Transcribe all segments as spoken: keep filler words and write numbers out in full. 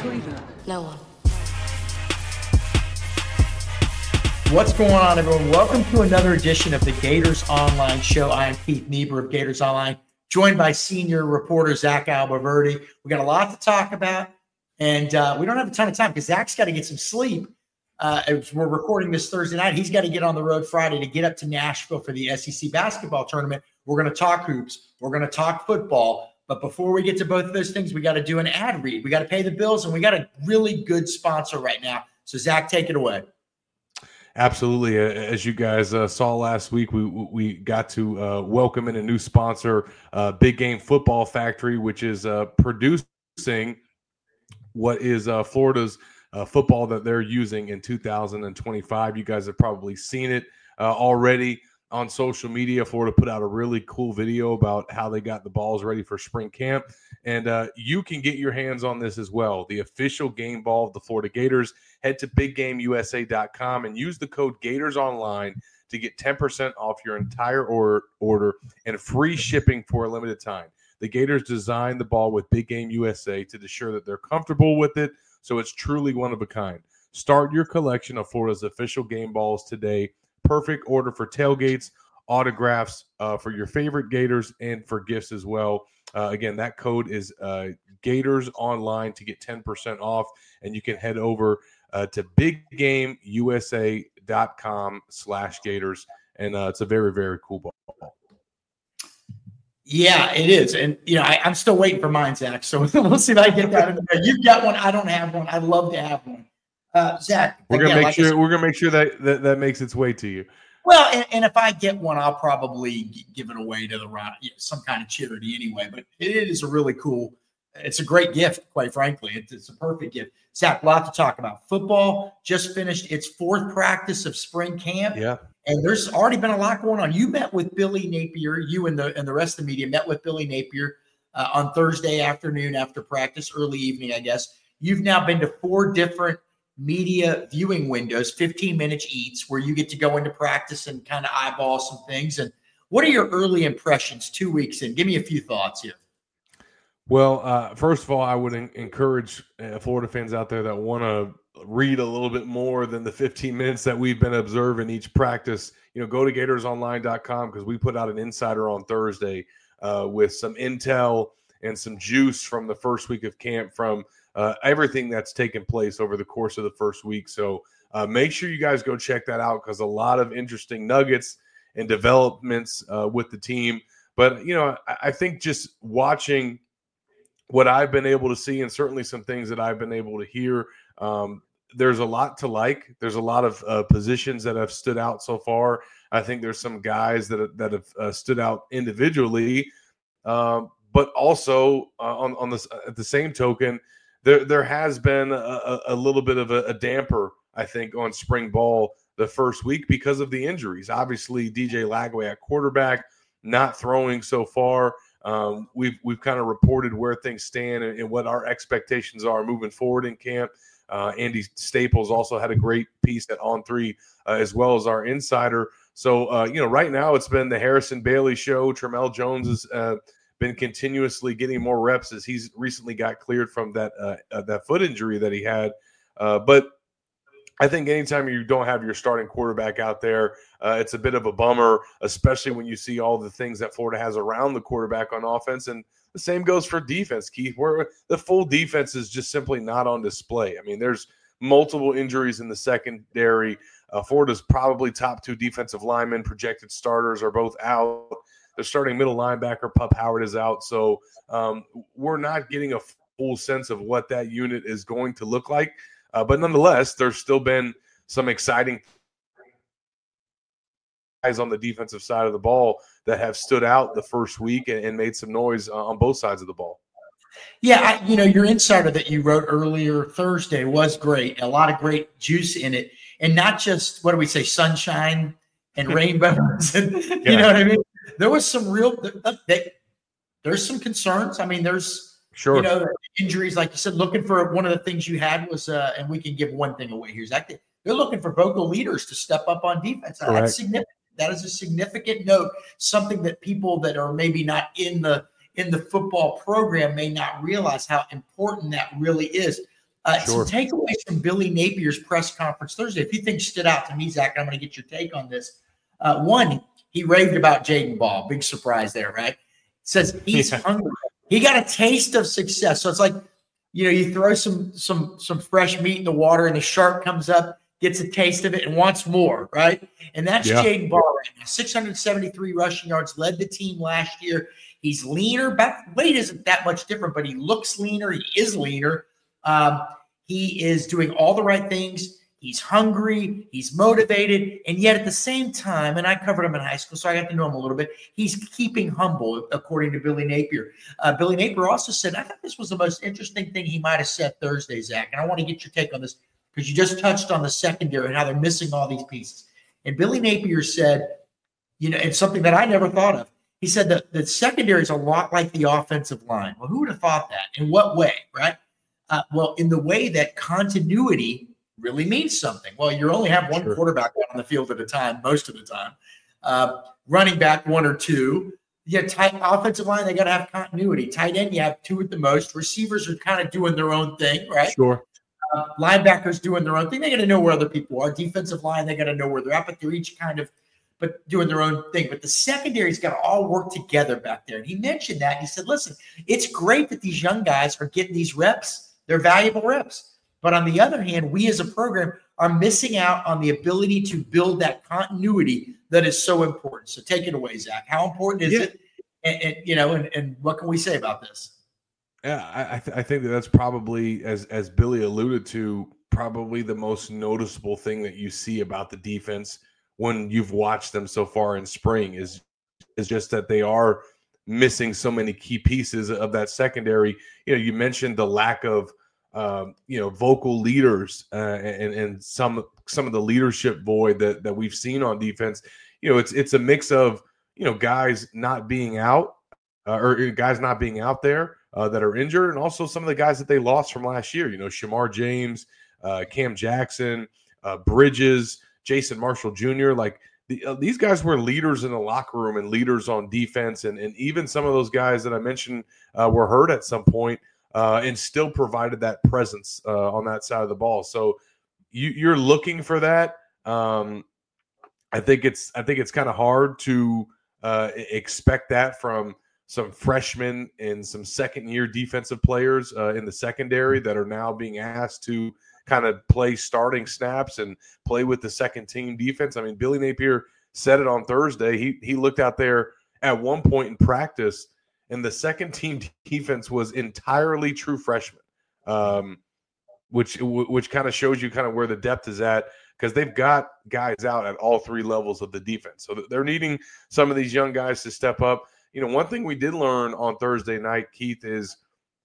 sweeter? No one. What's going on, everyone? Welcome to another edition of the Gators Online Show. I am Keith Niebuhr of Gators Online, joined by senior reporter Zach Albaverde. We got a lot to talk about, and uh, we don't have a ton of time because Zach's got to get some sleep. Uh, as we're recording this Thursday night, he's got to get on the road Friday to get up to Nashville for the S E C basketball tournament. We're going to talk hoops. We're going to talk football. But before we get to both of those things, we got to do an ad read. We got to pay the bills, and we got a really good sponsor right now. So, Zach, take it away. Absolutely. As you guys uh, saw last week, we we got to uh, welcome in a new sponsor, uh, Big Game Football Factory, which is uh, producing what is uh, Florida's uh, football that they're using in two thousand twenty-five. You guys have probably seen it uh, already on social media. Florida put out a really cool video about how they got the balls ready for spring camp. And uh, you can get your hands on this as well. The official game ball of the Florida Gators. Head to big game u s a dot com and use the code GatorsOnline to get ten percent off your entire order, order and free shipping for a limited time. The Gators designed the ball with Big Game U S A to ensure that they're comfortable with it, so it's truly one of a kind. Start your collection of Florida's official game balls today. Perfect order for tailgates, autographs uh, for your favorite Gators, and for gifts as well. Uh, again, that code is uh, Gators Online to get ten percent off, and you can head over uh, to big game u s a dot com slash Gators, and uh, it's a very, very cool ball. Yeah, it is. And, you know, I, I'm still waiting for mine, Zach, so we'll see if I get that in there. You've got one. I don't have one. I'd love to have one. Uh, Zach, we're gonna again, make like sure we're gonna make sure that, that that makes its way to you. Well, and, and if I get one, I'll probably give it away to the right, you know, some kind of charity anyway. But it is a really cool. It's a great gift, quite frankly. It's, it's a perfect gift. Zach, a lot to talk about. Football just finished its fourth practice of spring camp. Yeah, and there's already been a lot going on. You met with Billy Napier. You and the and the rest of the media met with Billy Napier uh, on Thursday afternoon after practice, early evening, I guess. You've now been to four different media viewing windows, fifteen minutes each, where you get to go into practice and kind of eyeball some things. And what are your early impressions two weeks in? Give me a few thoughts here. Well, uh, first of all, I would en- encourage uh, Florida fans out there that want to read a little bit more than the fifteen minutes that we've been observing each practice. You know, go to Gators Online dot com because we put out an insider on Thursday uh, with some intel and some juice from the first week of camp from Uh, everything that's taken place over the course of the first week. So uh, make sure you guys go check that out because a lot of interesting nuggets and developments uh, with the team. But, you know, I, I think just watching what I've been able to see and certainly some things that I've been able to hear, um, there's a lot to like. There's a lot of uh, positions that have stood out so far. I think there's some guys that, that have uh, stood out individually, um, but also uh, on, on this, at the same token, There, there has been a, a little bit of a, a damper, I think, on spring ball the first week because of the injuries. Obviously, D J Lagway at quarterback, not throwing so far. Um, we've we've kind of reported where things stand and, and what our expectations are moving forward in camp. Uh, Andy Staples also had a great piece at On Three, uh, as well as our insider. So, uh, you know, right now it's been the Harrison Bailey show. Tramell Jones is uh, been continuously getting more reps as he's recently got cleared from that uh, uh, that foot injury that he had. Uh, but I think anytime you don't have your starting quarterback out there, uh, it's a bit of a bummer, especially when you see all the things that Florida has around the quarterback on offense. And the same goes for defense, Keith, where the full defense is just simply not on display. I mean, there's multiple injuries in the secondary. Uh, Florida's probably top two defensive linemen, projected starters, are both out. The starting middle linebacker, Pup Howard, is out. So um, we're not getting a full sense of what that unit is going to look like. Uh, but nonetheless, there's still been some exciting guys on the defensive side of the ball that have stood out the first week and, and made some noise uh, on both sides of the ball. Yeah, I, you know, your insider that you wrote earlier Thursday was great. A lot of great juice in it. And not just, what do we say, sunshine and rainbows. And, yeah. You know what I mean? There was some real they, – there's some concerns. I mean, there's, sure. you know, injuries, like you said, looking for one of the things you had was uh, – and we can give one thing away here. Zach, they're looking for vocal leaders to step up on defense. Correct. That's significant. That is a significant note, something that people that are maybe not in the in the football program may not realize how important that really is. Uh, Sure. Some takeaways from Billy Napier's press conference Thursday. A few things stood out to me, Zach. I'm going to get your take on this. Uh, one, he raved about Jaden Ball. Big surprise there, right? Says he's yeah. hungry. He got a taste of success. So it's like, you know, you throw some some some fresh meat in the water, and the shark comes up, gets a taste of it, and wants more, right? And that's yeah. Jaden Ball right now. six hundred seventy-three rushing yards, led the team last year. He's leaner. Back weight isn't that much different, but he looks leaner. He is leaner. Um, he is doing all the right things. He's hungry. He's motivated. And yet at the same time, and I covered him in high school, so I got to know him a little bit, he's keeping humble, according to Billy Napier. Uh, Billy Napier also said, I thought this was the most interesting thing he might have said Thursday, Zach, and I want to get your take on this because you just touched on the secondary and how they're missing all these pieces. And Billy Napier said, you know, it's something that I never thought of. He said that the secondary is a lot like the offensive line. Well, who would have thought that? In what way, right? Uh, well, in the way that continuity really means something. Well, you only have one sure. quarterback out on the field at a time, most of the time. Uh, running back, one or two. You have tight offensive line, they got to have continuity. Tight end, you have two at the most. Receivers are kind of doing their own thing, right? Sure. Uh, linebackers doing their own thing. They got to know where other people are. Defensive line, they got to know where they're at, but they're each kind of but doing their own thing. But the secondary's got to all work together back there. And he mentioned that. He said, listen, it's great that these young guys are getting these reps. They're valuable reps. But on the other hand, we as a program are missing out on the ability to build that continuity that is so important. So take it away, Zach. How important is yeah. it? And, and you know, and, and what can we say about this? Yeah, I, th- I think that that's probably, as as Billy alluded to, probably the most noticeable thing that you see about the defense when you've watched them so far in spring is is just that they are missing so many key pieces of that secondary. You know, you mentioned the lack of um, you know vocal leaders uh, and and some some of the leadership void that that we've seen on defense. You know, it's it's a mix of you know guys not being out uh, or guys not being out there uh, that are injured, and also some of the guys that they lost from last year. You know, Shamar James, uh, Cam Jackson, uh, Bridges, Jason Marshall Junior Like the, uh, these guys were leaders in the locker room and leaders on defense. And, and even some of those guys that I mentioned uh, were hurt at some point uh, and still provided that presence uh, on that side of the ball. So you, you're looking for that. Um, I think it's, I think it's kind of hard to uh, expect that from some freshmen and some second year defensive players uh, in the secondary that are now being asked to kind of play starting snaps and play with the second team defense. I mean, Billy Napier said it on Thursday. He he looked out there at one point in practice, and the second team defense was entirely true freshmen, um, which which kind of shows you kind of where the depth is at, because they've got guys out at all three levels of the defense. So they're needing some of these young guys to step up. You know, one thing we did learn on Thursday night, Keith, is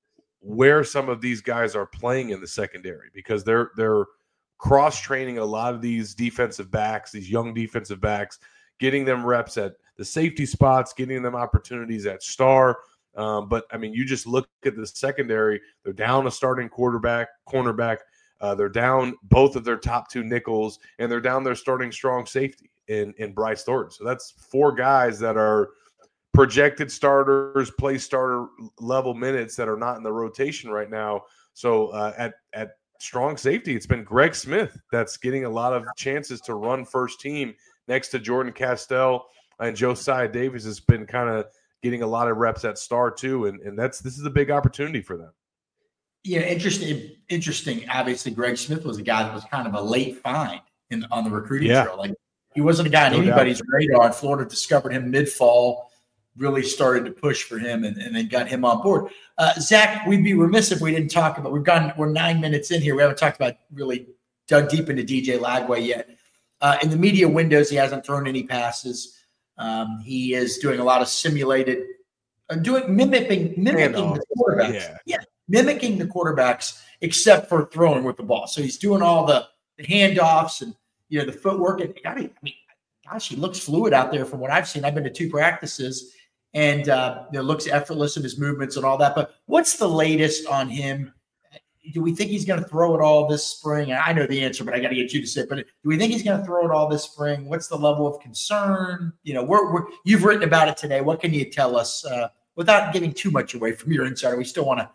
where some of these guys are playing in the secondary, because they're they're cross-training a lot of these defensive backs, these young defensive backs, getting them reps at the safety spots, getting them opportunities at star. Um, but, I mean, you just look at the secondary. They're down a starting quarterback, cornerback. Uh, they're down both of their top two nickels, and they're down their starting strong safety in, in Bryce Thornton. So that's four guys that are projected starters, play starter level minutes that are not in the rotation right now. So uh, at at strong safety, it's been Greg Smith that's getting a lot of chances to run first team next to Jordan Castell, and Josiah Davis has been kind of getting a lot of reps at star too, and and that's this is a big opportunity for them. Yeah, interesting. Interesting. Obviously, Greg Smith was a guy that was kind of a late find in on the recruiting yeah. trail. Like he wasn't a guy on no anybody's doubt. radar. And Florida discovered him mid-fall. Really started to push for him and, and then got him on board. Uh, Zach, we'd be remiss if we didn't talk about, we've gone, we're nine minutes in here. We haven't talked about really dug deep into D J Lagway yet. Uh, in the media windows, he hasn't thrown any passes. Um, he is doing a lot of simulated, uh, doing mimicking, mimicking the quarterbacks. Yeah. yeah, mimicking the quarterbacks, except for throwing with the ball. So he's doing all the, the handoffs and, you know, the footwork. And I mean, gosh, he looks fluid out there from what I've seen. I've been to two practices. And uh, it looks effortless in his movements and all that. But what's the latest on him? Do we think he's going to throw it all this spring? I know the answer, but I got to get you to say it. But do we think he's going to throw it all this spring? What's the level of concern? You know, we're, we're you've written about it today. What can you tell us uh, without giving too much away from your insider? We still want to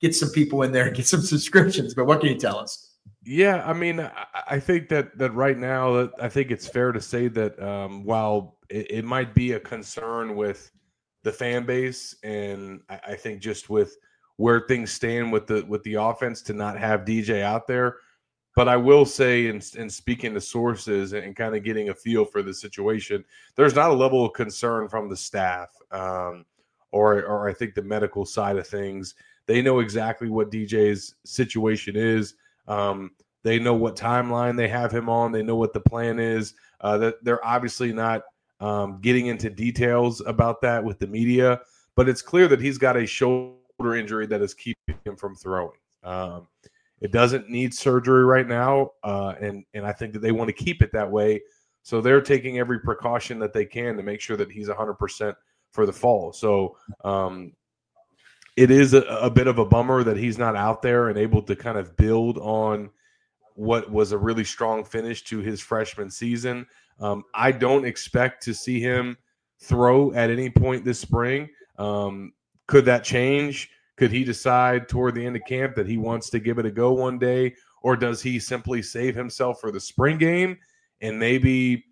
get some people in there and get some subscriptions. But what can you tell us? Yeah, I mean, I, I think that that right now, that I think it's fair to say that um, while it, it might be a concern with the fan base, and I, I think just with where things stand with the with the offense to not have D J out there. But I will say, in, in speaking to sources and kind of getting a feel for the situation, there's not a level of concern from the staff um, or, or I think the medical side of things. They know exactly what D J's situation is. Um, they know what timeline they have him on. They know what the plan is. Uh, that they're obviously not um, getting into details about that with the media, but it's clear that he's got a shoulder injury that is keeping him from throwing. Um, It doesn't need surgery right now, uh, and and I think that they want to keep it that way. So they're taking every precaution that they can to make sure that he's one hundred percent for the fall. So um, it is a, a bit of a bummer that he's not out there and able to kind of build on what was a really strong finish to his freshman season. Um, I don't expect to see him throw at any point this spring. Um, could that change? Could he decide toward the end of camp that he wants to give it a go one day, or does he simply save himself for the spring game and maybe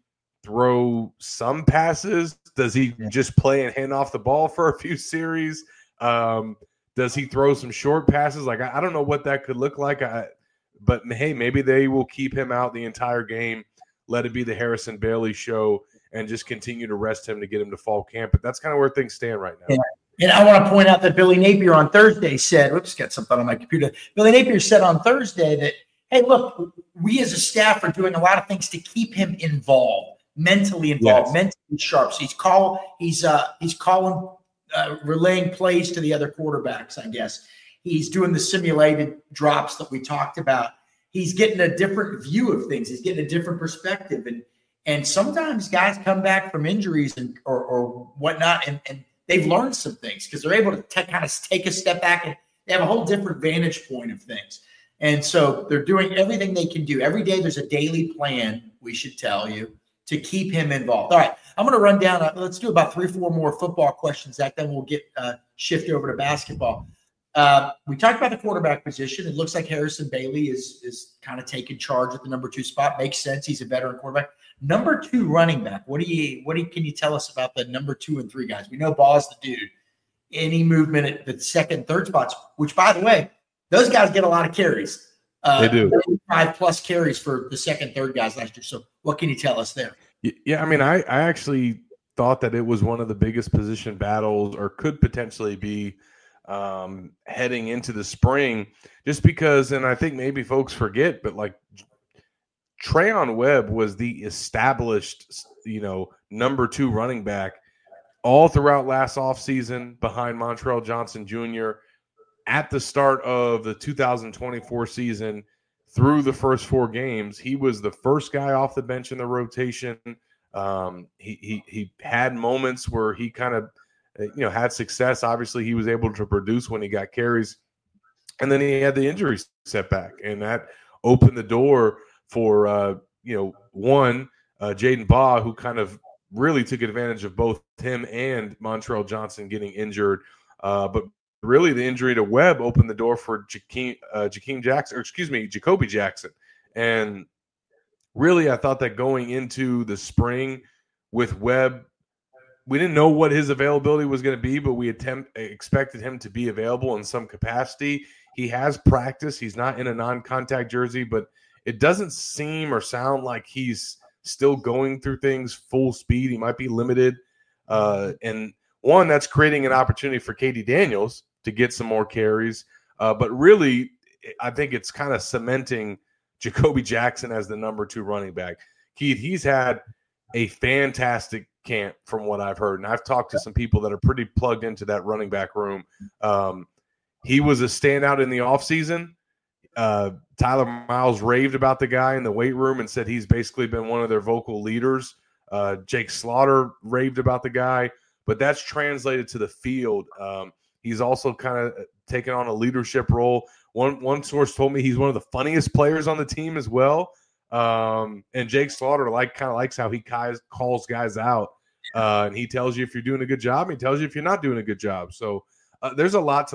throw some passes? Does he Yeah. just play and hand off the ball for a few series? Um, does he throw some short passes? Like, I, I don't know what that could look like. I, but, hey, maybe they will keep him out the entire game, let it be the Harrison Bailey show, and just continue to rest him to get him to fall camp. But that's kind of where things stand right now. Yeah. And I want to point out that Billy Napier on Thursday said, whoops, got something on my computer. Billy Napier said on Thursday that, hey, look, we as a staff are doing a lot of things to keep him involved, mentally involved, Yes. mentally sharp. So he's call, he's uh, he's calling, uh, relaying plays to the other quarterbacks, I guess. He's doing the simulated drops that we talked about. He's getting a different view of things. He's getting a different perspective. And and sometimes guys come back from injuries and or, or whatnot, and, and they've learned some things because they're able to t- kind of take a step back and they have a whole different vantage point of things. And so they're doing everything they can do. Every day there's a daily plan, we should tell you, to keep him involved. All right, I'm going to run down. Uh, let's do about three, four more football questions, Zach. Then we'll get uh, shift over to basketball. Uh, we talked about the quarterback position. It looks like Harrison Bailey is, is kind of taking charge at the number two spot. Makes sense. He's a veteran quarterback. Number two running back. What do you what do you, can you tell us about the number two and three guys? We know Ball's the dude. Any movement at the second, third spots, which by the way, those guys get a lot of carries. Uh, They do. Five plus carries for the second, third guys last year. So what can you tell us there? Yeah, I mean, I, I actually thought that it was one of the biggest position battles, or could potentially be um, heading into the spring, just because, and I think maybe folks forget, but like Trayon Webb was the established, you know, number two running back all throughout last offseason behind Montrell Johnson Junior At the start of the two thousand twenty-four season, through the first four games, he was the first guy off the bench in the rotation. Um, he, he he had moments where he kind of, you know, had success. Obviously, he was able to produce when he got carries, and then he had the injury setback, and that opened the door for uh, you know, one uh, Jaden Baugh, who kind of really took advantage of both him and Montrell Johnson getting injured, uh, but. Really, the injury to Webb opened the door for Jakeem, uh, Jakeem Jackson, or excuse me, Jacoby Jackson. And really, I thought that going into the spring with Webb, we didn't know what his availability was going to be, but we attempt, expected him to be available in some capacity. He has practice. He's not in a non-contact jersey, but it doesn't seem or sound like he's still going through things full speed. He might be limited. Uh, and one, that's creating an opportunity for Katie Daniels to get some more carries. Uh, but really, I think it's kind of cementing Jacoby Jackson as the number two running back. Keith, he's had a fantastic camp from what I've heard. And I've talked to some people that are pretty plugged into that running back room. Um, he was a standout in the offseason. Uh, Tyler Miles raved about the guy in the weight room and said he's basically been one of their vocal leaders. Uh, Jake Slaughter raved about the guy, but that's translated to the field. Um, He's also kind of taken on a leadership role. One one source told me he's one of the funniest players on the team as well. Um, and Jake Slaughter like kind of likes how he calls guys out. Uh, and he tells you if you're doing a good job. He tells you if you're not doing a good job. So uh, there's a lot to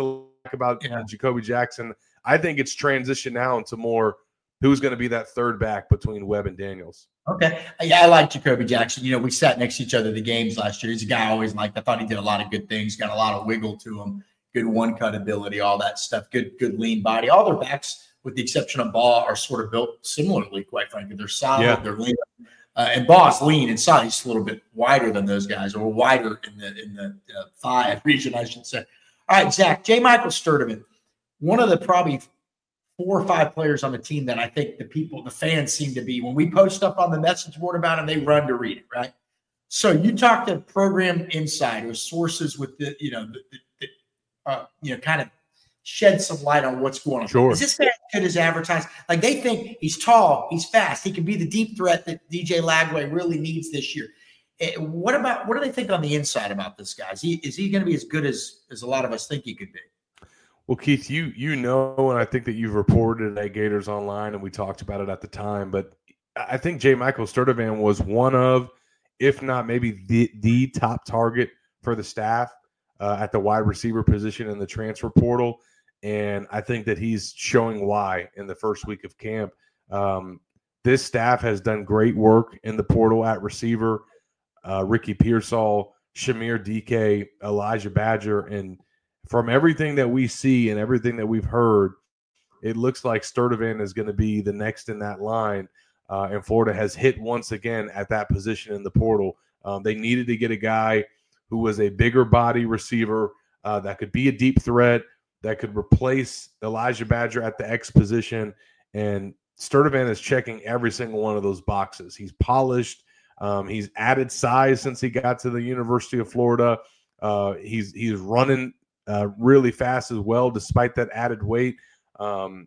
about Yeah. Jacoby Jackson. I think it's transitioned now into more who's going to be that third back between Webb and Daniels. Okay. Yeah, I like Jacoby Jackson. You know, we sat next to each other at the games last year. He's a guy I always liked. I thought he did a lot of good things, got a lot of wiggle to him, good one-cut ability, all that stuff, good, good lean body. All their backs, with the exception of Baugh, are sort of built similarly, quite frankly. They're solid, yeah. They're lean. Uh, and Baugh's lean and solid. He's a little bit wider than those guys, or wider in the in the uh, thigh region, I should say. All right, Zach, J. Michael Sturdivant, one of the probably four or five players on the team that I think the people, the fans seem to be, when we post stuff on the message board about him, they run to read it, right? So you talk to program insiders, sources with the, you know, the, the, the uh, you know, kind of shed some light on what's going on. Sure. Is this guy as good as advertised? Like, they think he's tall, he's fast, he can be the deep threat that D J Lagway really needs this year. What about, what do they think on the inside about this guy? Is he, is he going to be as good as, as a lot of us think he could be? Well, Keith, you you know, and I think that you've reported at Gators Online, and we talked about it at the time, but I think J. Michael Sturdivant was one of, if not maybe the, the top target for the staff uh, at the wide receiver position in the transfer portal, and I think that he's showing why in the first week of camp. Um, this staff has done great work in the portal at receiver. Uh, Ricky Pearsall, Shamir D K, Elijah Badger, and from everything that we see and everything that we've heard, it looks like Sturdivant is going to be the next in that line. Uh, and Florida has hit once again at that position in the portal. Um, they needed to get a guy who was a bigger body receiver uh, that could be a deep threat, that could replace Elijah Badger at the X position. And Sturdivant is checking every single one of those boxes. He's polished. Um, he's added size since he got to the University of Florida. Uh, he's he's running Uh, really fast as well, despite that added weight. Um,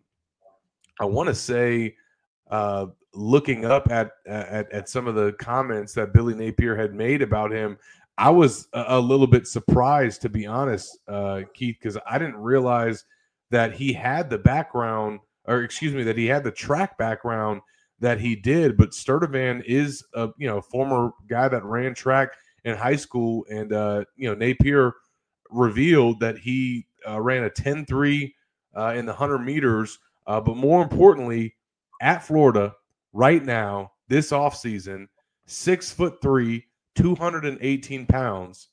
I want to say, uh, looking up at, at at some of the comments that Billy Napier had made about him, I was a, a little bit surprised, to be honest, uh, Keith, because I didn't realize that he had the background, or excuse me, that he had the track background that he did. But Sturdivant is a you know former guy that ran track in high school, and uh, you know Napier revealed that he uh, ran a ten three uh, in the one hundred meters, uh, but more importantly, at Florida right now, this offseason, six foot three, two hundred eighteen pounds.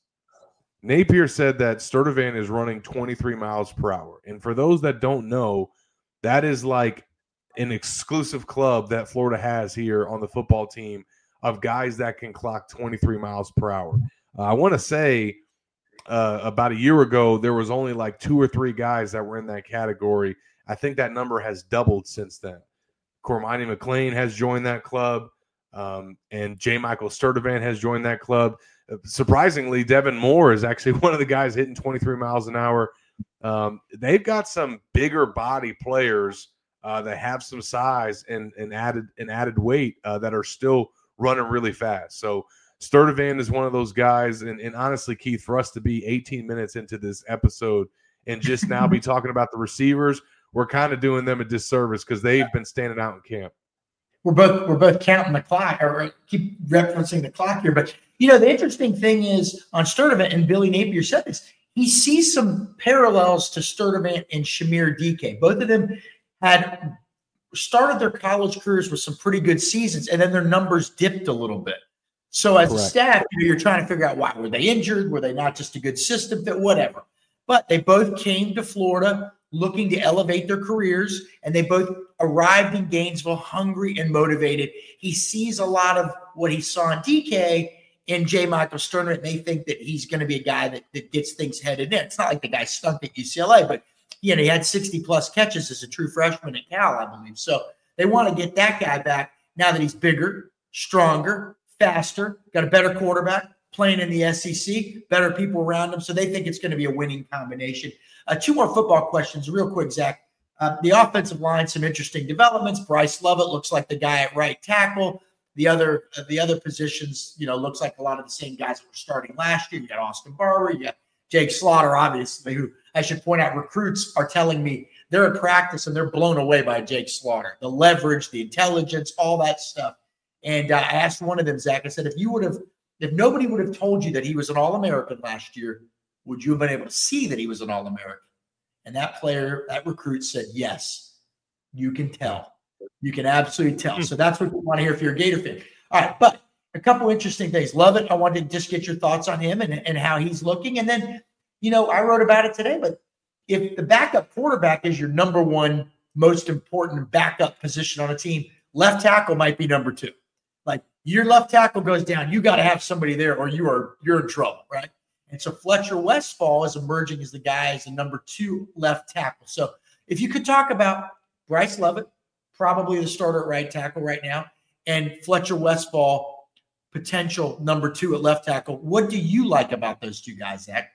Napier said that Sturdivant is running twenty-three miles per hour. And for those that don't know, that is like an exclusive club that Florida has here on the football team of guys that can clock twenty-three miles per hour. Uh, I want to say, Uh, about a year ago, there was only like two or three guys that were in that category. I think that number has doubled since then. Cormani McLean has joined that club, um, and J. Michael Sturdivant has joined that club. Uh, surprisingly, Devin Moore is actually one of the guys hitting twenty-three miles an hour. Um, they've got some bigger body players uh, that have some size and, and added and added weight uh, that are still running really fast. So Sturdivant is one of those guys, and, and honestly, Keith, for us to be eighteen minutes into this episode and just now be talking about the receivers, we're kind of doing them a disservice because they've been standing out in camp. We're both we're both counting the clock, or keep referencing the clock here. But you know, the interesting thing is on Sturdivant, and Billy Napier said this, he sees some parallels to Sturdivant and Shamir D K. Both of them had started their college careers with some pretty good seasons, and then their numbers dipped a little bit. So as Correct. a staff, you know, you're trying to figure out why. Were they injured? Were they not just a good system fit? Whatever. But they both came to Florida looking to elevate their careers, and they both arrived in Gainesville hungry and motivated. He sees a lot of what he saw in D K in J. Michael Sturdivant, and they think that he's going to be a guy that, that gets things headed in. It's not like the guy stunk at U C L A, but you know, he had sixty-plus catches as a true freshman at Cal, I believe. So they want to get that guy back now that he's bigger, stronger, faster, got a better quarterback, playing in the S E C, better people around him. So they think it's going to be a winning combination. Uh, two more football questions real quick, Zach. Uh, the offensive line, some interesting developments. Bryce Lovett looks like the guy at right tackle. The other uh, the other positions, you know, looks like a lot of the same guys that were starting last year. You got Austin Barber, you got Jake Slaughter, obviously, who I should point out, recruits are telling me they're at practice and they're blown away by Jake Slaughter. The leverage, the intelligence, all that stuff. And uh, I asked one of them, Zach, I said, if you would have, if nobody would have told you that he was an All-American last year, would you have been able to see that he was an All-American? And that player, that recruit said, yes, you can tell. You can absolutely tell. So that's what we want to hear if you're a Gator fan. All right, but a couple interesting things. Love it. I wanted to just get your thoughts on him and, and how he's looking. And then, you know, I wrote about it today, but if the backup quarterback is your number one most important backup position on a team, left tackle might be number two. Like your left tackle goes down, you got to have somebody there or you are you're in trouble, right? And so Fletcher Westphal is emerging as the guy as the number two left tackle. So if you could talk about Bryce Lovett, probably the starter at right tackle right now, and Fletcher Westphal, potential number two at left tackle, what do you like about those two guys, Zach?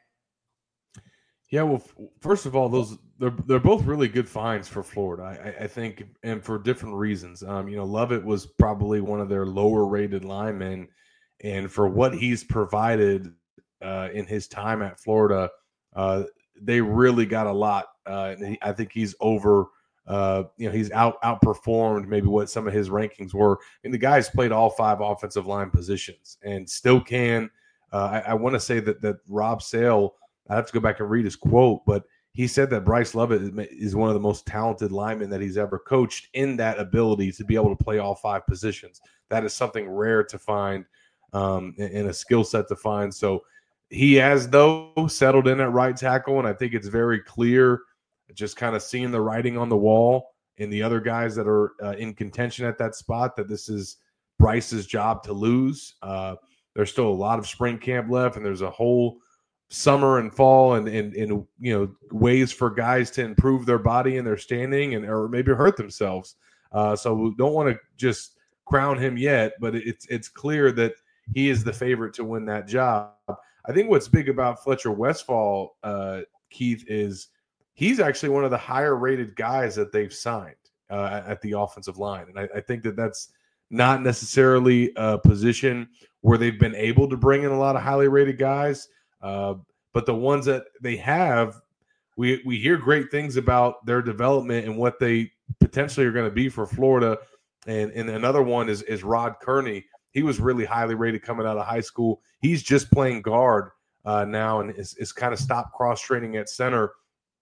Yeah, well, first of all, those they're they're both really good finds for Florida, I, I think, and for different reasons. Um, you know, Lovett was probably one of their lower rated linemen, and for what he's provided uh, in his time at Florida, uh, they really got a lot. Uh, and he, I think he's over. Uh, you know, he's out outperformed maybe what some of his rankings were. And the guy's played all five offensive line positions and still can. Uh, I, I want to say that that Rob Sale. I have to go back and read his quote, but he said that Bryce Lovett is one of the most talented linemen that he's ever coached in that ability to be able to play all five positions. That is something rare to find um, and a skill set to find. So he has, though, settled in at right tackle, and I think it's very clear, just kind of seeing the writing on the wall and the other guys that are uh, in contention at that spot, that this is Bryce's job to lose. Uh, there's still a lot of spring camp left, and there's a whole – summer and fall and, and, and, you know, ways for guys to improve their body and their standing and, or maybe hurt themselves. Uh, so we don't want to just crown him yet, but it's, it's clear that he is the favorite to win that job. I think what's big about Fletcher Westphal, uh, Keith, is he's actually one of the higher rated guys that they've signed uh, at the offensive line. And I, I think that that's not necessarily a position where they've been able to bring in a lot of highly rated guys. Uh, but the ones that they have, we we hear great things about their development and what they potentially are going to be for Florida. And and another one is is Rod Kearney. He was really highly rated coming out of high school. He's just playing guard uh, now and is, is kind of stopped cross training at center.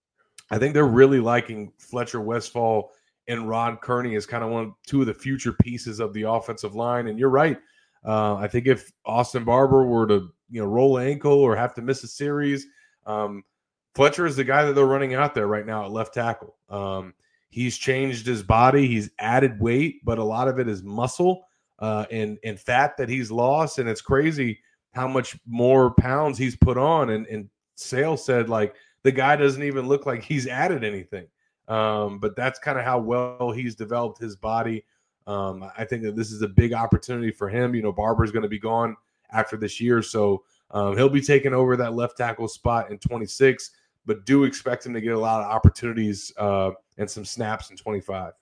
I think they're really liking Fletcher Westphal and Rod Kearney as kind of one two of the future pieces of the offensive line. And you're right. Uh, I think if Austin Barber were to you know, roll an ankle or have to miss a series, um, Fletcher is the guy that they're running out there right now at left tackle. Um, he's changed his body. He's added weight, but a lot of it is muscle uh, and, and fat that he's lost. And it's crazy how much more pounds he's put on. And, and Sale said, like, the guy doesn't even look like he's added anything. Um, but that's kind of how well he's developed his body. Um, I think that this is a big opportunity for him. You know, Barber's going to be gone after this year, so um, he'll be taking over that left tackle spot in twenty-six, but do expect him to get a lot of opportunities uh, and some snaps in twenty-five.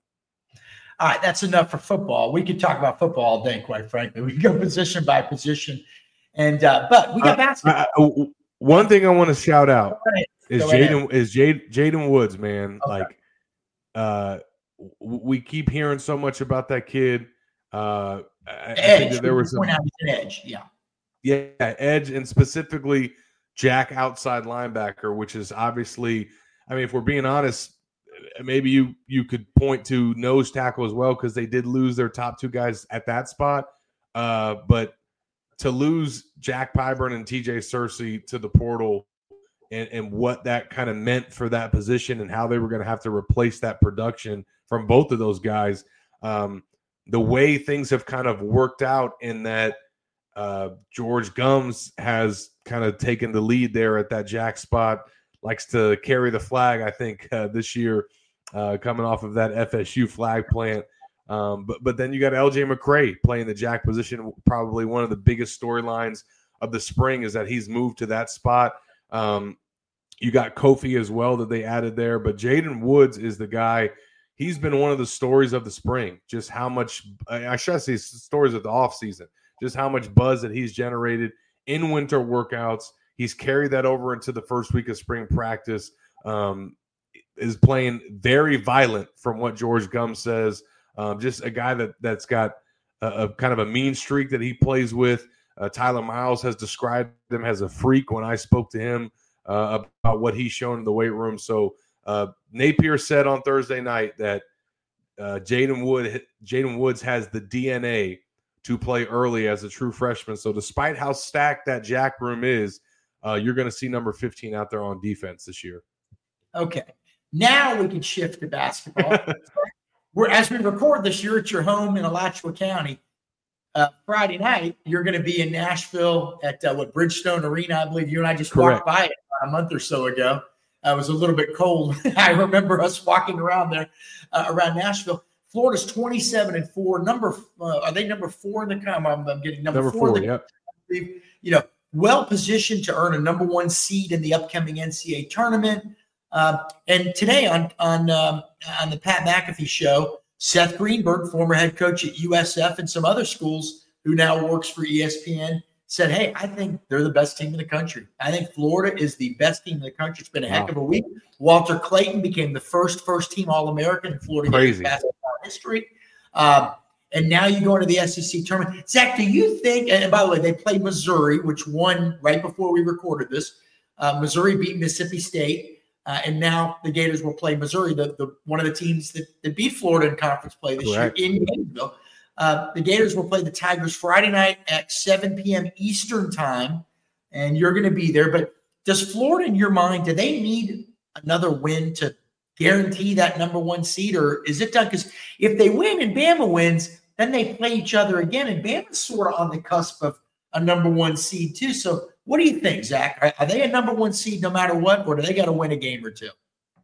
All right, that's enough for football. We could talk about football all day, quite frankly. We can go position by position, and uh, but we got basketball. Uh, uh, one thing I want to shout out is Jaden is Jade, Jaden Woods, man. Okay. Like, uh, we keep hearing so much about that kid. Uh, I, I think that there was some an edge, yeah. Yeah, edge, and specifically Jack outside linebacker, which is obviously, I mean, if we're being honest, maybe you you could point to nose tackle as well, because they did lose their top two guys at that spot. Uh, but to lose Jack Pyburn and T J Searcy to the portal and, and what that kind of meant for that position and how they were going to have to replace that production from both of those guys, um, the way things have kind of worked out in that Uh, George Gums has kind of taken the lead there at that Jack spot, likes to carry the flag, I think, uh, this year, uh, coming off of that F S U flag plant. Um, but but then you got L J McCray playing the Jack position. Probably one of the biggest storylines of the spring is that he's moved to that spot. Um, you got Kofi as well that they added there. But Jaden Woods is the guy. He's been one of the stories of the spring, just how much – I should say stories of the offseason. Just how much buzz that he's generated in winter workouts. He's carried that over into the first week of spring practice, um, is playing very violent from what George Gums says. Um, just a guy that, that's got a, a kind of a mean streak that he plays with. Uh, Tyler Miles has described him as a freak when I spoke to him uh, about what he's shown in the weight room. So Uh, Napier said on Thursday night that uh, Jaden Wood, Jaden Woods has the D N A to play early as a true freshman. So despite how stacked that Jack room is, uh, you're going to see number fifteen out there on defense this year. Okay. Now we can shift to basketball. We're, as we record this, you're at your home in Alachua County. Uh, Friday night, you're going to be in Nashville at uh, what Bridgestone Arena. I believe you and I just Correct. walked by it a month or so ago. Uh, it was a little bit cold. I remember us walking around there, uh, around Nashville. Florida's twenty-seven and four. Number uh, are they number four in the com? I'm, I'm getting number, Number four. four, in the, yep. You know, well positioned to earn a number one seed in the upcoming N C A A tournament. Uh, and today on on um, on the Pat McAfee show, Seth Greenberg, former head coach at U S F and some other schools, who now works for E S P N, said, hey, I think they're the best team in the country. I think Florida is the best team in the country. It's been a heck Wow. of a week. Walter Clayton became the first first-team All-American in Florida Crazy. basketball history. Um, and now you go into the S E C tournament. Zach, do you think – and by the way, they played Missouri, which won right before we recorded this. Uh, Missouri beat Mississippi State. Uh, and now the Gators will play Missouri, the, the one of the teams that, that beat Florida in conference play this Correct. year in Gainesville. Uh, the Gators will play the Tigers Friday night at seven p.m. Eastern time, and you're going to be there. But does Florida, in your mind, do they need another win to guarantee that number one seed, or is it done? Because if they win and Bama wins, then they play each other again, and Bama's sort of on the cusp of a number one seed too. So what do you think, Zach? Are, are they a number one seed no matter what, or do they got to win a game or two?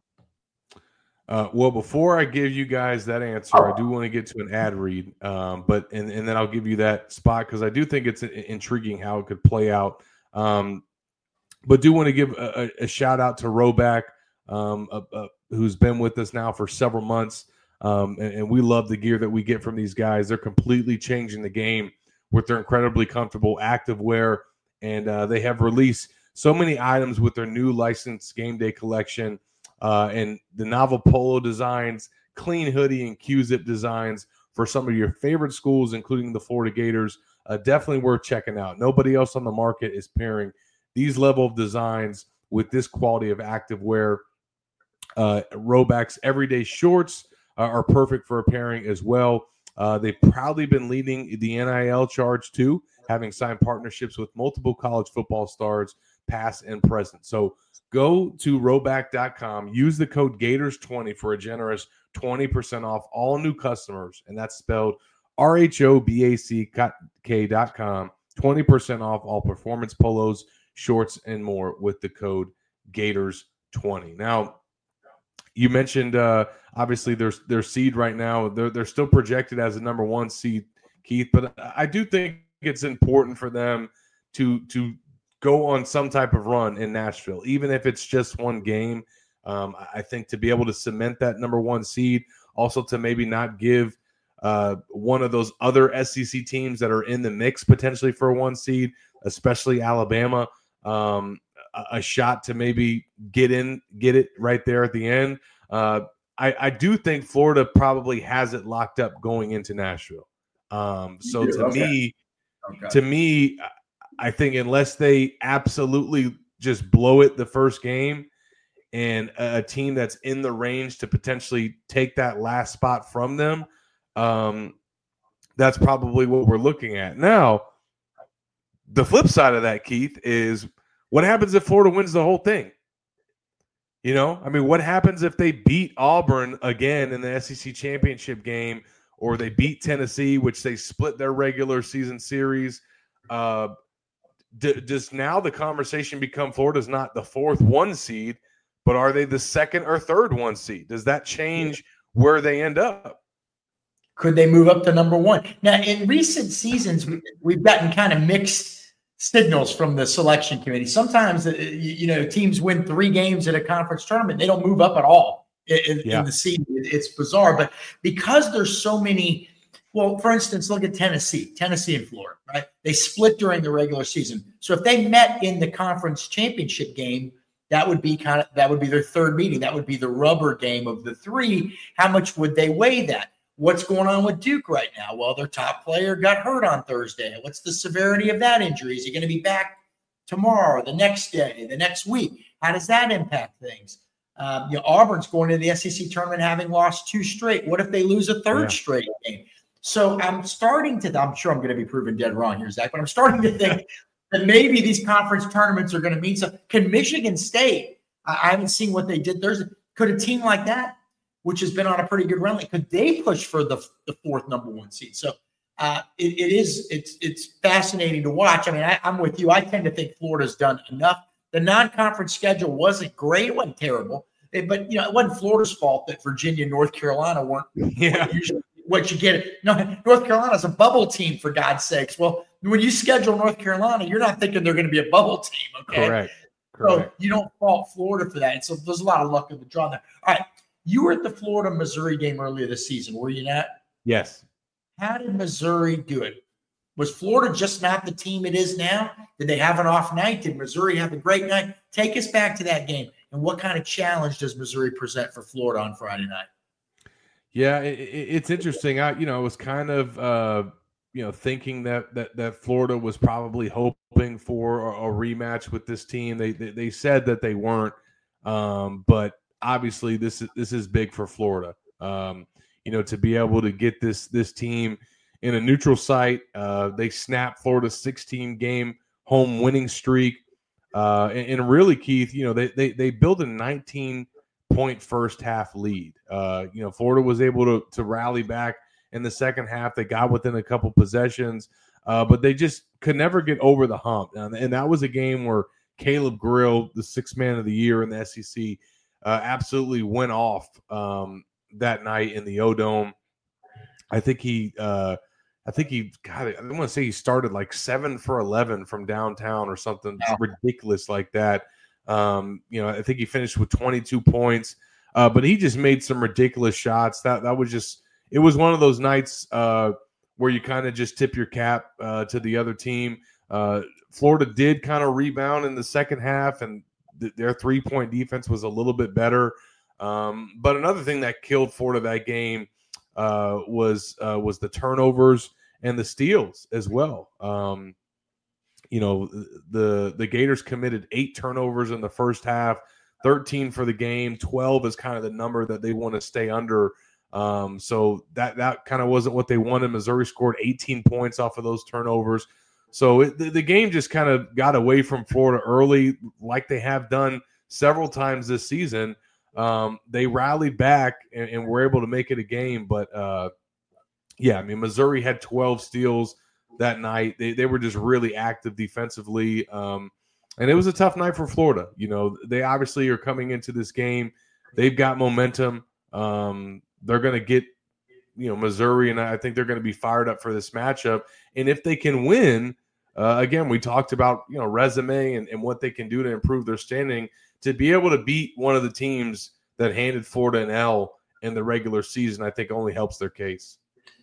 Uh, well, before I give you guys that answer, I do want to get to an ad read, um, but and, and then I'll give you that spot because I do think it's intriguing how it could play out. Um, but do want to give a, a shout out to Roback, um, uh, uh, who's been with us now for several months, um, and, and we love the gear that we get from these guys. They're completely changing the game with their incredibly comfortable active wear, and uh, they have released so many items with their new licensed game day collection. Uh, and the novel polo designs, clean hoodie and Q-zip designs for some of your favorite schools, including the Florida Gators. Uh, definitely worth checking out. Nobody else on the market is pairing these level of designs with this quality of active wear. Uh, Roback's everyday shorts uh, are perfect for a pairing as well. Uh, they've proudly been leading the N I L charge too, having signed partnerships with multiple college football stars, past and present. So go to roback dot com, use the code Gators twenty for a generous twenty percent off all new customers, and that's spelled R H O B A C K dot com, twenty percent off all performance polos, shorts, and more with the code Gators twenty. Now, you mentioned uh, obviously there's their seed right now. They're, they're still projected as a number one seed, Keith, but I do think it's important for them to to go on some type of run in Nashville, even if it's just one game. Um, I think to be able to cement that number one seed, also to maybe not give uh, one of those other S E C teams that are in the mix potentially for a one seed, especially Alabama, um, a, a shot to maybe get in, get it right there at the end. Uh, I, I do think Florida probably has it locked up going into Nashville. Um, so to Okay. me, Okay. to me, I think unless they absolutely just blow it the first game and a team that's in the range to potentially take that last spot from them, um, that's probably what we're looking at. Now, the flip side of that, Keith, is what happens if Florida wins the whole thing? You know, I mean, what happens if they beat Auburn again in the S E C championship game, or they beat Tennessee, which they split their regular season series? Uh, d- does now the conversation become Florida's not the fourth one seed, but are they the second or third one seed? Does that change where they end up? Could they move up to number one? Now, in recent seasons, we- we've gotten kind of mixed signals from the selection committee. Sometimes, uh, you, you know, teams win three games at a conference tournament. They don't move up at all in, in, Yeah. in the season. It- It's bizarre. But because there's so many, well, for instance, look at Tennessee, Tennessee and Florida, right? They split during the regular season. So if they met in the conference championship game, that would be kind of, that would be their third meeting. That would be the rubber game of the three. How much would they weigh that? What's going on with Duke right now? Well, their top player got hurt on Thursday. What's the severity of that injury? Is he going to be back tomorrow, the next day, the next week? How does that impact things? Um, you know, Auburn's going into the S E C tournament having lost two straight. What if they lose a third yeah. straight game? So I'm starting to, I'm sure I'm going to be proven dead wrong here, Zach, but I'm starting to think that maybe these conference tournaments are going to mean something. Can Michigan State, I, I haven't seen what they did Thursday, could a team like that, which has been on a pretty good run, could they push for the, the fourth number one seed? So uh, it, it is, it's it's fascinating to watch. I mean, I, I'm with you. I tend to think Florida's done enough. The non-conference schedule wasn't great. It wasn't terrible. It, but, you know, it wasn't Florida's fault that Virginia and North Carolina weren't yeah. usually what you get. No, North Carolina's a bubble team, for God's sakes. Well, when you schedule North Carolina, you're not thinking they're going to be a bubble team, okay? Correct. Correct. So you don't fault Florida for that. And so there's a lot of luck in the draw there. All right. You were at the Florida-Missouri game earlier this season, were you not? Yes. How did Missouri do it? Was Florida just not the team it is now? Did they have an off night? Did Missouri have a great night? Take us back to that game. And what kind of challenge does Missouri present for Florida on Friday night? Yeah, it, it, it's interesting. I, you know, I was kind of, uh, you know, thinking that that that Florida was probably hoping for a, a rematch with this team. They, they they said that they weren't, um, but obviously this is this is big for Florida. Um, you know, to be able to get this this team in a neutral site. Uh, they snapped Florida's sixteen game home winning streak. Uh, and, and really, Keith, you know, they they they built a nineteen point first half lead. Uh, you know, Florida was able to to rally back in the second half. They got within a couple possessions, uh, but they just could never get over the hump. And, and that was a game where Caleb Grill, the sixth man of the year in the S E C, uh, absolutely went off um, that night in the O-Dome. I think he, uh, I think he, God, I want to say he started like seven for eleven from downtown or something yeah. ridiculous like that. Um, you know, I think he finished with twenty-two points, uh, but he just made some ridiculous shots. That that was just, it was one of those nights uh, where you kind of just tip your cap uh, to the other team. Uh, Florida did kind of rebound in the second half, and th- their three point defense was a little bit better. Um, but another thing that killed Florida that game uh, was uh, was the turnovers and the steals as well. Um, you know, the the Gators committed eight turnovers in the first half, thirteen for the game. twelve is kind of the number that they want to stay under. Um, so that that kind of wasn't what they wanted. Missouri scored eighteen points off of those turnovers. So it, the, the game just kind of got away from Florida early, like they have done several times this season. Um, they rallied back and, and were able to make it a game. But, uh, yeah, I mean, Missouri had twelve steals that night. They they were just really active defensively. Um, and it was a tough night for Florida. You know, they obviously are coming into this game. They've got momentum. Um, they're going to get, you know, Missouri, and I think they're going to be fired up for this matchup. And if they can win, uh, again, we talked about, you know, resume and, and what they can do to improve their standing. To be able to beat one of the teams that handed Florida an L in the regular season, I think only helps their case.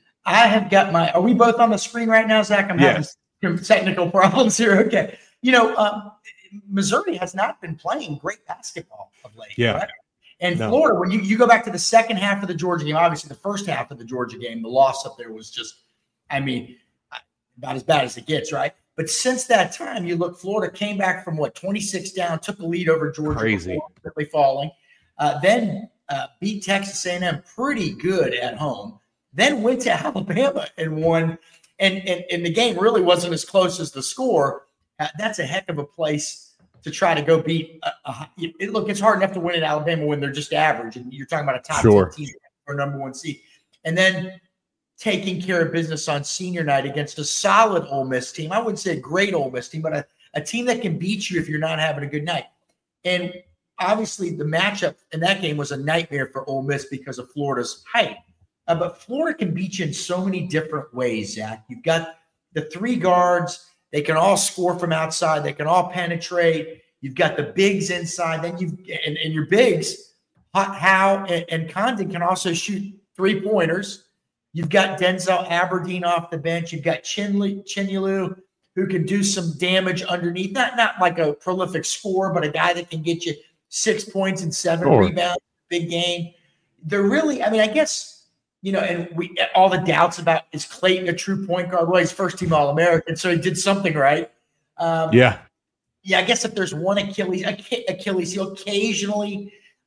I have got my – are we both on the screen right now, Zach? I'm yes. having some technical problems here. Okay. You know, um, Missouri has not been playing great basketball of late. Yeah. Right? And no. Florida, when you, you go back to the second half of the Georgia game, obviously the first half of the Georgia game, the loss up there was just – I mean, about as bad as it gets, right? But since that time, you look, Florida came back from, what, twenty-six down, took the lead over Georgia. Crazy. Quickly falling. Uh, then uh, beat Texas A and M pretty good at home. Then went to Alabama and won. And, and, and the game really wasn't as close as the score. Uh, that's a heck of a place to try to go beat. A, a, it, look, it's hard enough to win at Alabama when they're just average. And you're talking about a top sure. ten team or number one seed. And then taking care of business on senior night against a solid Ole Miss team. I wouldn't say a great Ole Miss team, but a, a team that can beat you if you're not having a good night. And obviously the matchup in that game was a nightmare for Ole Miss because of Florida's height. Uh, but Florida can beat you in so many different ways, Zach. You've got the three guards. They can all score from outside. They can all penetrate. You've got the bigs inside. Then you've and, and your bigs, Howe and, and Condon can also shoot three-pointers. You've got Denzel Aberdeen off the bench. You've got Chinlu, Chinulu, who can do some damage underneath. Not, not like a prolific scorer, but a guy that can get you six points and seven sure. rebounds. Big game. They're really, I mean, I guess, you know, and we all the doubts about is Clayton a true point guard? Well, he's first team All-American, so he did something right. Um, yeah. Yeah, I guess if there's one Achilles, Achilles heel, occasionally,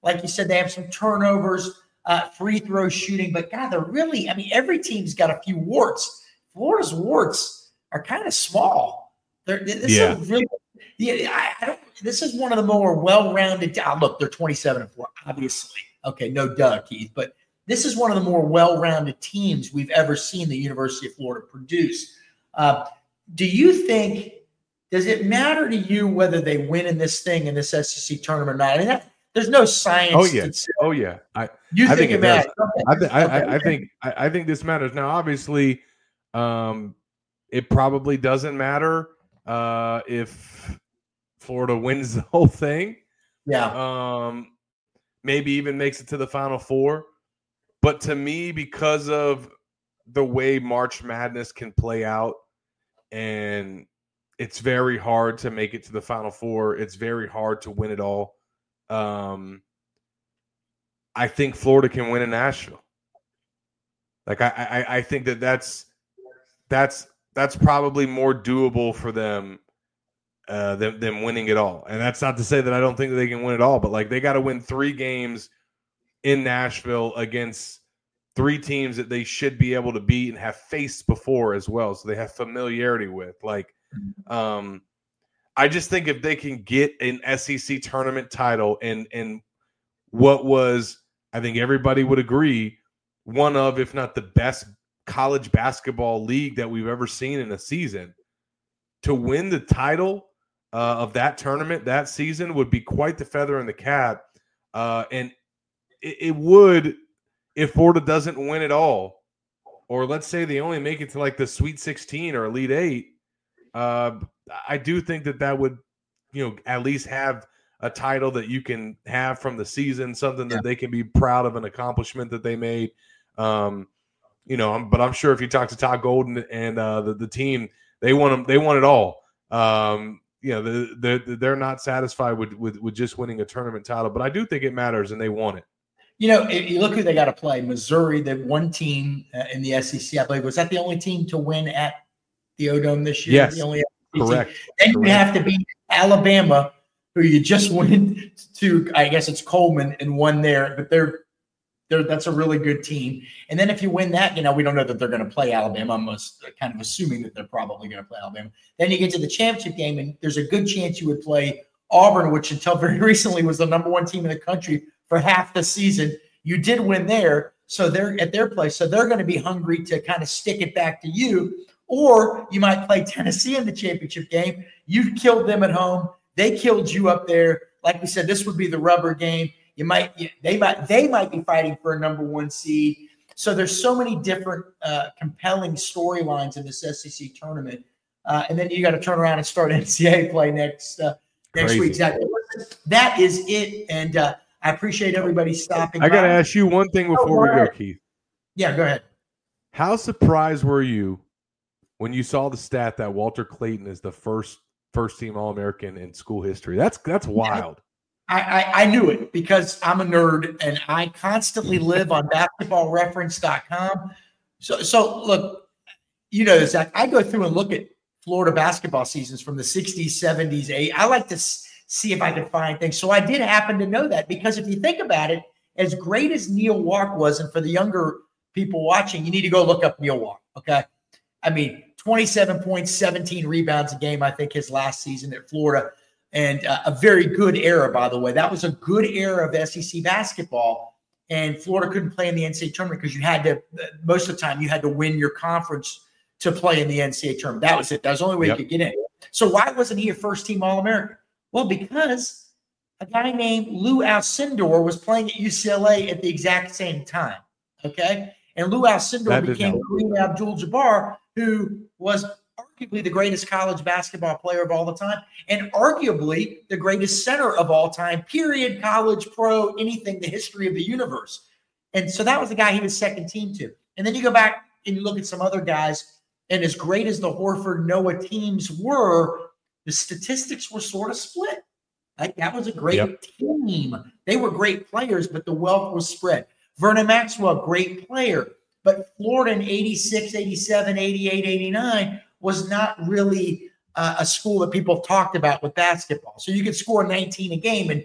Like you said, they have some turnovers, uh, free throw shooting, but God, they're really, I mean, every team's got a few warts. Florida's warts are kind of small. They're, this Yeah. is really, yeah, I, I don't, this is one of the more well-rounded, uh, look, they're twenty-seven and four, obviously. Okay, no duh, Keith, but this is one of the more well-rounded teams we've ever seen the University of Florida produce. Uh, do you think, does it matter to you whether they win in this thing, in this S E C tournament or not? I mean, that, there's no science. Oh yeah, to say. oh yeah. I you I think, think it, it matters. matters? Okay. I, th- I, okay. I, I think I, I think this matters. Now, obviously, um, it probably doesn't matter uh, if Florida wins the whole thing. Yeah. Um, maybe even makes it to the Final Four. But to me, because of the way March Madness can play out, and it's very hard to make it to the Final Four, it's very hard to win it all. Um, I think Florida can win in Nashville. Like I, I, I think that that's that's that's probably more doable for them uh, than than winning it all. And that's not to say that I don't think that they can win it all, but like they got to win three games in Nashville against three teams that they should be able to beat and have faced before as well. So they have familiarity with. Like, um, I just think if they can get an S E C tournament title and and what was, I think everybody would agree, one of, if not the best college basketball league that we've ever seen in a season, to win the title uh, of that tournament that season would be quite the feather in the cap. Uh, and it, it would, if Florida doesn't win it all, or let's say they only make it to like the Sweet sixteen or Elite Eight, uh, I do think that that would, you know, at least have a title that you can have from the season, something that yeah. they can be proud of, an accomplishment that they made. Um, you know, but I'm sure if you talk to Todd Golden and uh, the, the team, they want them, they want it all. Um, you know, they're, they're not satisfied with, with, with just winning a tournament title, but I do think it matters and they want it. You know, if you look who they got to play. Missouri, the one team uh, in the S E C, I believe, was that the only team to win at the O-Dome this year? Yes, the only correct. Then correct. you have to beat Alabama, who you just went to, I guess it's Coleman, and won there, but they're they're that's a really good team. And then if you win that, you know, we don't know that they're going to play Alabama. I'm kind of assuming that they're probably going to play Alabama. Then you get to the championship game, and there's a good chance you would play Auburn, which until very recently was the number one team in the country for half the season. You did win there, so they're at their place. So they're going to be hungry to kind of stick it back to you. Or you might play Tennessee in the championship game. You killed them at home. They killed you up there. Like we said, this would be the rubber game. You might, they might, they might be fighting for a number one seed. So there's so many different uh, compelling storylines in this S E C tournament. Uh, and then you got to turn around and start N C double A play next uh, next Crazy. week. Exactly. That is it. And uh, I appreciate everybody stopping. I got to ask you one thing before oh, we go, Keith. Yeah, go ahead. How surprised were you when you saw the stat that Walter Clayton is the first first team All-American in school history? That's that's wild. I, I, I knew it because I'm a nerd and I constantly live on basketball reference dot com. So so look, you know this. I, I go through and look at Florida basketball seasons from the sixties, seventies, eighties. I like to s- see if I can find things. So I did happen to know that because if you think about it, as great as Neil Walk was, and for the younger people watching, you need to go look up Neil Walk, okay? I mean, twenty-seven points, seventeen rebounds a game, I think, his last season at Florida. And uh, a very good era, by the way. That was a good era of S E C basketball. And Florida couldn't play in the N C double A tournament because you had to, most of the time, you had to win your conference to play in the N C double A tournament. That was it. That was the only way yep. you could get in. So why wasn't he a first-team All-American? Well, because a guy named Lou Alcindor was playing at U C L A at the exact same time, okay? And Lou Alcindor became Kareem Abdul-Jabbar, who was arguably the greatest college basketball player of all the time and arguably the greatest center of all time, period, college, pro, anything, the history of the universe. And so that was the guy he was second team to. And then you go back and you look at some other guys, and as great as the Horford Noah teams were, the statistics were sort of split. Like that was a great yep. team. They were great players, but the wealth was spread. Vernon Maxwell, great player. But Florida in eighty-six, eighty-seven, eighty-eight, eighty-nine was not really uh, a school that people talked about with basketball. So you could score nineteen a game, and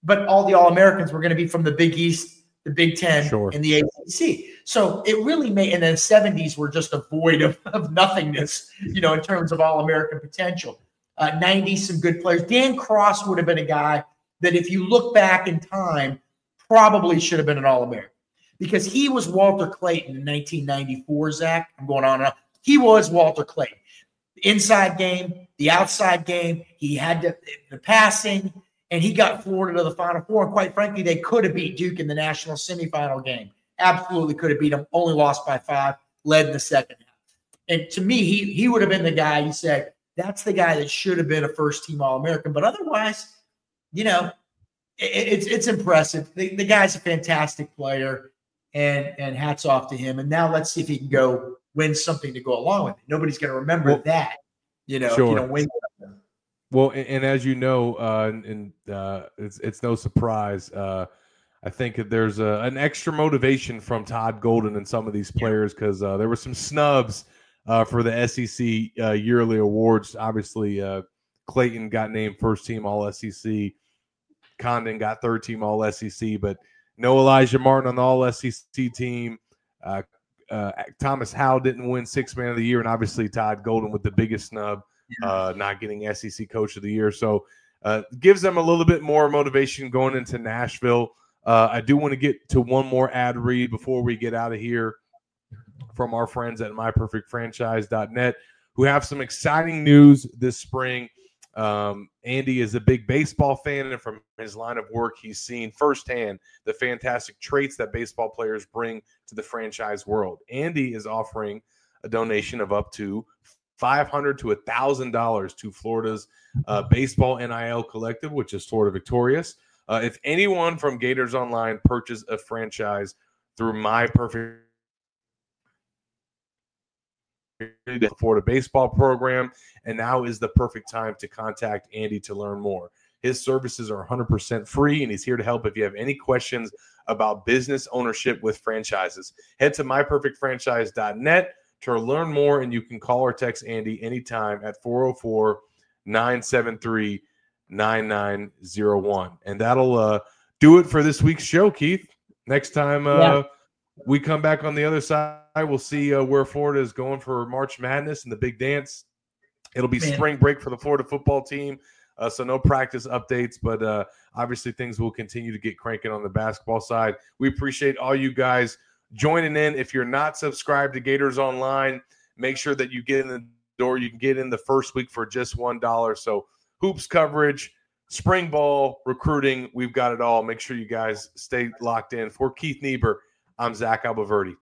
but all the All-Americans were going to be from the Big East, the Big Ten, sure. and the A C C. So it really made, and the seventies were just a void of, of nothingness, you know, in terms of All-American potential. Uh, nineties, some good players. Dan Cross would have been a guy that if you look back in time, probably should have been an All-American because he was Walter Clayton in nineteen ninety-four, Zach. I'm going on and on. He was Walter Clayton. The inside game, the outside game, he had the, the passing, and he got Florida to the Final Four. And quite frankly, they could have beat Duke in the national semifinal game. Absolutely could have beat them. Only lost by five, led in the second half. And to me, he, he would have been the guy you said, that's the guy that should have been a first-team All-American. But otherwise, you know, it, it's it's impressive. The, the guy's a fantastic player, and, and hats off to him. And now let's see if he can go win something to go along with it. Nobody's going to remember well, that, you know, sure. if you don't win. Well, and, and as you know, uh, and uh, it's it's no surprise. Uh, I think there's a, an extra motivation from Todd Golden and some of these players because uh, there were some snubs uh, for the S E C uh, yearly awards. Obviously, uh, Clayton got named first team All S E C. Condon got third team All S E C, but no Elijah Martin on the All S E C team. Uh, uh, Thomas Howell didn't win sixth man of the year, and obviously Todd Golden with the biggest snub. Uh, not getting S E C Coach of the Year. So uh, gives them a little bit more motivation going into Nashville. Uh, I do want to get to one more ad read before we get out of here from our friends at my perfect franchise dot net who have some exciting news this spring. Um, Andy is a big baseball fan, and from his line of work, he's seen firsthand the fantastic traits that baseball players bring to the franchise world. Andy is offering a donation of up to five hundred dollars to one thousand dollars to Florida's uh, Baseball N I L Collective, which is Florida Victorious. Uh, if anyone from Gators Online purchases a franchise through My Perfect Florida baseball program, and now is the perfect time to contact Andy to learn more. His services are one hundred percent free, and he's here to help if you have any questions about business ownership with franchises. Head to my perfect franchise dot net to learn more, and you can call or text Andy anytime at four oh four, nine seven three, nine nine oh one. And that'll uh, do it for this week's show, Keith. Next time uh, yeah. we come back on the other side, we'll see uh, where Florida is going for March Madness and the big dance. It'll be Man. spring break for the Florida football team, uh, so no practice updates, but uh, obviously things will continue to get cranking on the basketball side. We appreciate all you guys joining in. If you're not subscribed to Gators Online, make sure that you get in the door. You can get in the first week for just one dollar. So hoops coverage, spring ball, recruiting, we've got it all. Make sure you guys stay locked in. For Keith Niebuhr, I'm Zach Albaverde.